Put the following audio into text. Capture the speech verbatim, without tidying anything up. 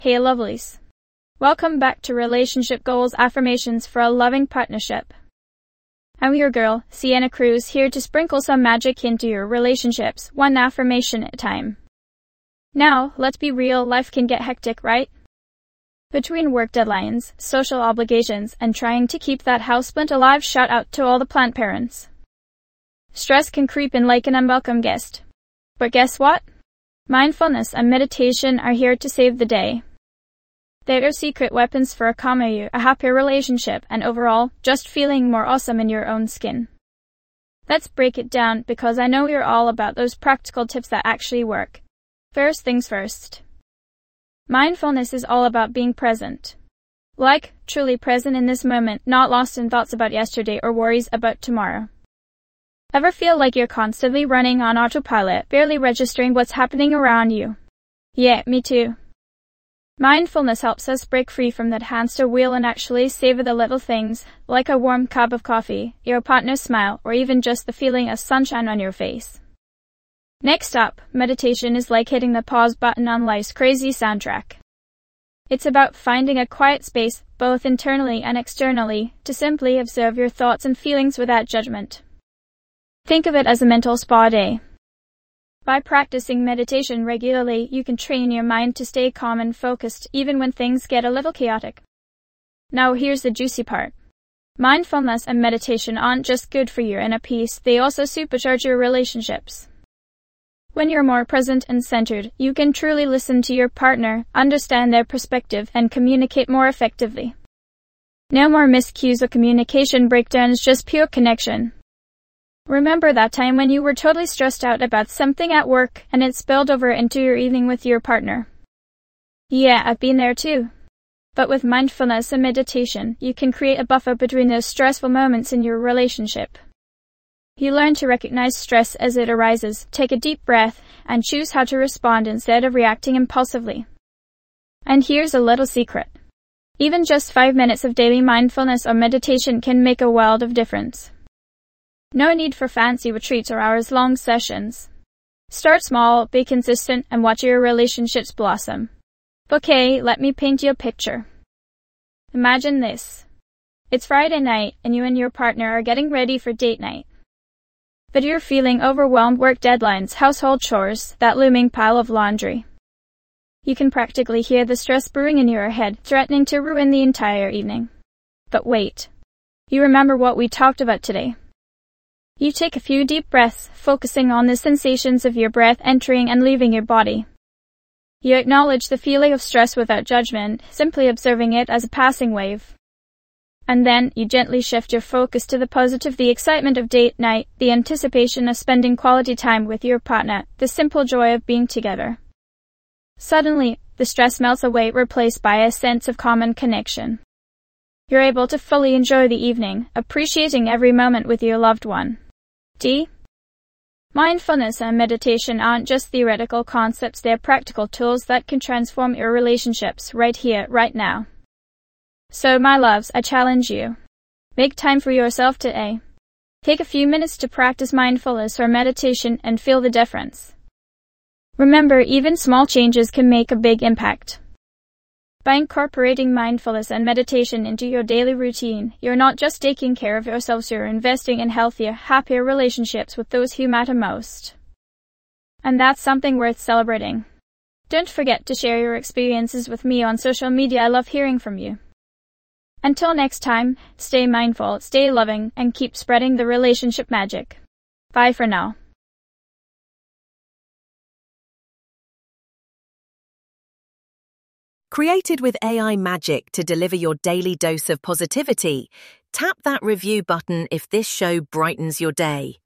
Hey lovelies. Welcome back to Relationship Goals Affirmations for a Loving Partnership. I'm your girl, Sienna Cruz, here to sprinkle some magic into your relationships, one affirmation at a time. Now, let's be real, life can get hectic, right? Between work deadlines, social obligations, and trying to keep that houseplant alive, shout out to all the plant parents. Stress can creep in like an unwelcome guest. But guess what? Mindfulness and meditation are here to save the day. They are secret weapons for a calmer you, a happier relationship, and overall, just feeling more awesome in your own skin. Let's break it down because I know you're all about those practical tips that actually work. First things first. Mindfulness is all about being present. Like, truly present in this moment, not lost in thoughts about yesterday or worries about tomorrow. Ever feel like you're constantly running on autopilot, barely registering what's happening around you? Yeah, me too. Mindfulness helps us break free from that hamster wheel and actually savor the little things, like a warm cup of coffee, your partner's smile, or even just the feeling of sunshine on your face. Next up, meditation is like hitting the pause button on life's crazy soundtrack. It's about finding a quiet space, both internally and externally, to simply observe your thoughts and feelings without judgment. Think of it as a mental spa day. By practicing meditation regularly, you can train your mind to stay calm and focused even when things get a little chaotic. Now here's the juicy part. Mindfulness and meditation aren't just good for your inner peace, they also supercharge your relationships. When you're more present and centered, you can truly listen to your partner, understand their perspective, and communicate more effectively. No more miscues or communication breakdowns, just pure connection. Remember that time when you were totally stressed out about something at work and it spilled over into your evening with your partner? Yeah, I've been there too. But with mindfulness and meditation, you can create a buffer between those stressful moments in your relationship. You learn to recognize stress as it arises, take a deep breath, and choose how to respond instead of reacting impulsively. And here's a little secret. Even just five minutes of daily mindfulness or meditation can make a world of difference. No need for fancy retreats or hours-long sessions. Start small, be consistent, and watch your relationships blossom. Okay, let me paint you a picture. Imagine this. It's Friday night, and you and your partner are getting ready for date night. But you're feeling overwhelmed, work deadlines, household chores, that looming pile of laundry. You can practically hear the stress brewing in your head, threatening to ruin the entire evening. But wait. You remember what we talked about today. You take a few deep breaths, focusing on the sensations of your breath entering and leaving your body. You acknowledge the feeling of stress without judgment, simply observing it as a passing wave. And then, you gently shift your focus to the positive, the excitement of date night, the anticipation of spending quality time with your partner, the simple joy of being together. Suddenly, the stress melts away, replaced by a sense of calm and connection. You're able to fully enjoy the evening, appreciating every moment with your loved one. D. Mindfulness and meditation aren't just theoretical concepts, they're practical tools that can transform your relationships right here, right now. So, my loves, I challenge you. Make time for yourself today. Take a few minutes to practice mindfulness or meditation and feel the difference. Remember, even small changes can make a big impact. By incorporating mindfulness and meditation into your daily routine, you're not just taking care of yourselves, you're investing in healthier, happier relationships with those who matter most. And that's something worth celebrating. Don't forget to share your experiences with me on social media. I love hearing from you. Until next time, stay mindful, stay loving, and keep spreading the relationship magic. Bye for now. Created with A I magic to deliver your daily dose of positivity, tap that review button if this show brightens your day.